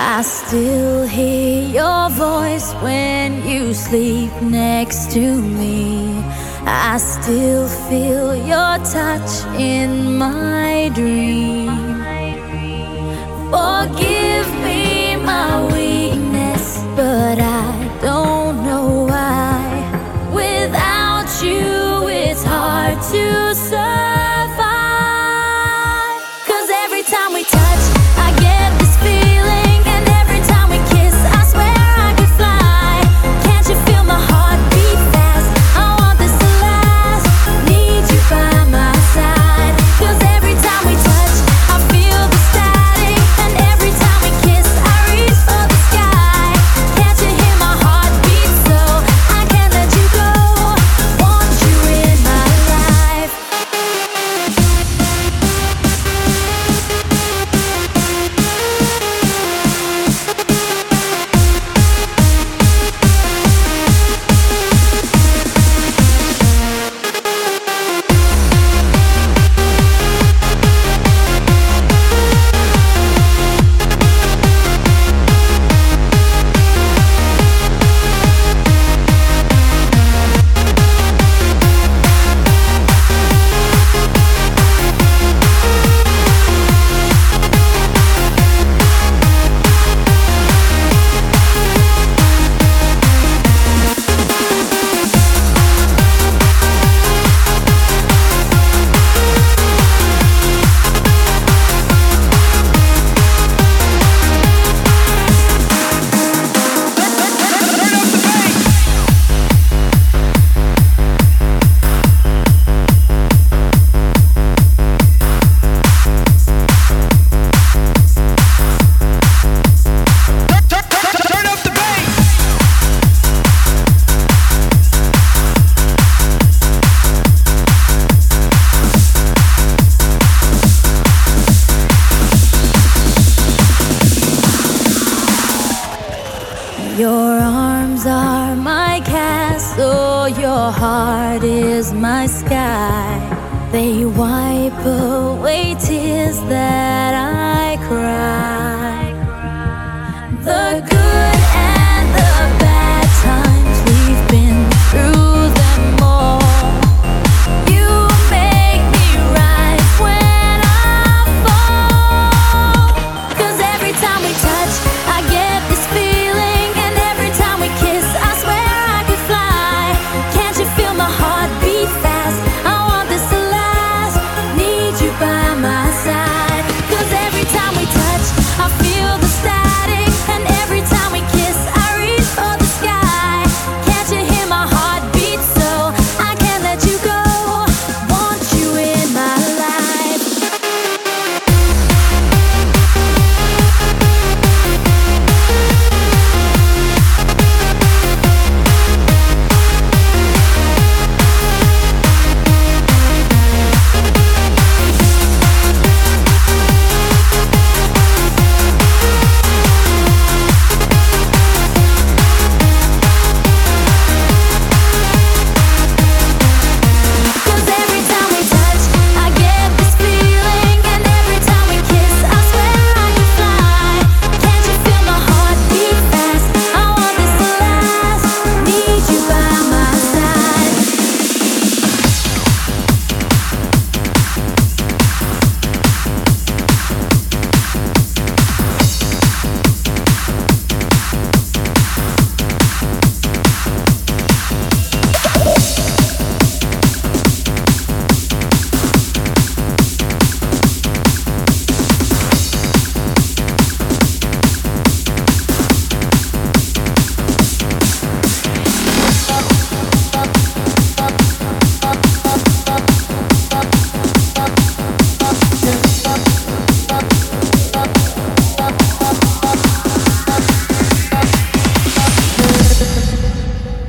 I still hear your voice when you sleep next to me. I still feel your touch in my dream. Forgive me my weakness, but I don't know why. Without you, it's hard to survive. 'Cause every time we touch, I get this feeling, and every time we kiss, I swear I could fly. Can't you feel my heart beat fast? I want this to last. Need you by my side. 'Cause every time we touch, I feel the static, and every time we kiss, I reach for the sky. Can't you hear my heart beat? So I can't let you go. Want you in my life. Your arms are my castle, your heart is my sky. They wipe away tears that I cry. The good